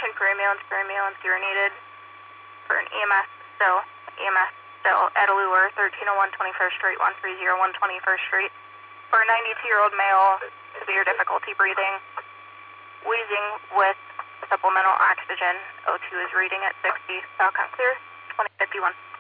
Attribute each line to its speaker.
Speaker 1: attention for ambulance gear needed for an EMS still at Allure, 1301 21st Street, 1301 21st Street. For a 92-year-old male, severe difficulty breathing, wheezing with supplemental oxygen. O2 is reading at 60, Falcon clear, 2051.